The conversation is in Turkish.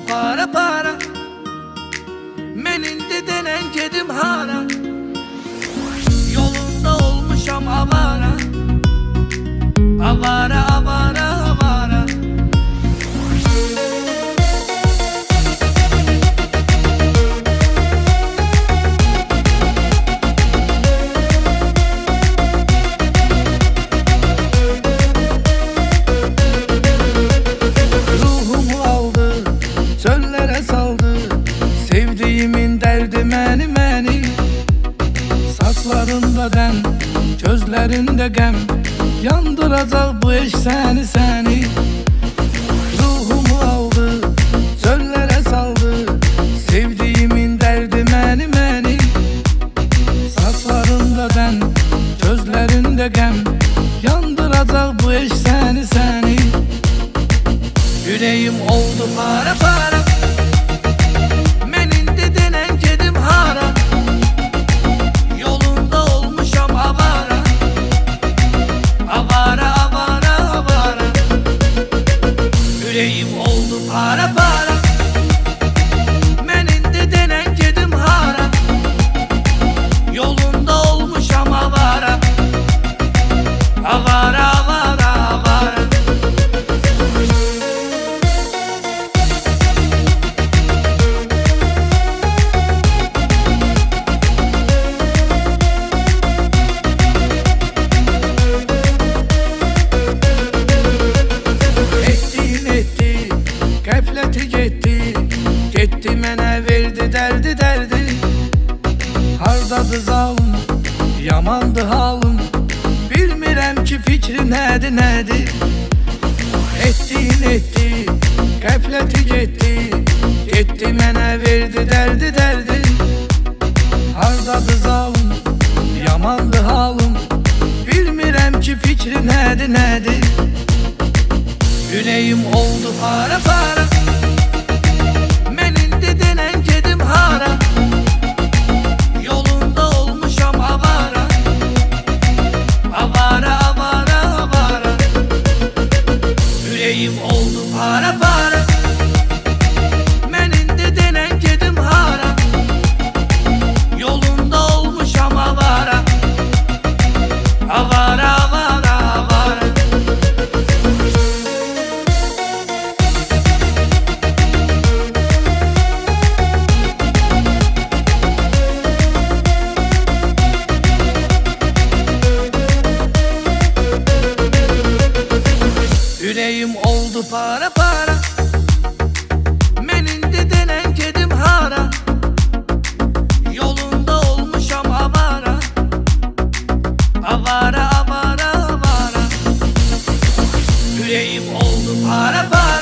para para. Menin de denen kedim hara. Yolunda olmuşam avara. Avara avara avara. Ruhumu aldı, çöllere saldı. Sevdiğimin derdi məni. Saçlarında dem, gözlerinde gem. Yandıracak bu eş seni. Ruhumu aldı, çöllere saldı. Sevdiğimin derdi məni. Saçlarında dem, gözlerinde gem. Yandıracak bu eş seni. Yüreğim oldu para para. Menin de denen kedim hara. Yolunda olmuşam avara. Avara avara avara. Yüreğim oldu para para. Menin de denen kedim hara. Yolunda olmuşam avara. Avara avara avara. Qəfləti getdi mənə verdi dərdi. Hardadır zalım, yamandı halım. Bilmirəm ki fikri nədir. Etdi, qəfləti getdi mənə verdi dərdi. Hardadır zalım, yamandı halım. Bilmirəm ki fikri nədir. Yüreğim oldu para para. Menin de denen kedim hara. Yolunda olmuşam avara. Avara avara avara. Yüreğim oldu para para. Menin de denen kedim hara. Yolunda olmuşam avara. Avara avara avara. Yüreğim oldu para para. Menin de denen kedim hara. Yolunda olmuşam avara. Avara avara avara. Yüreğim oldu para para.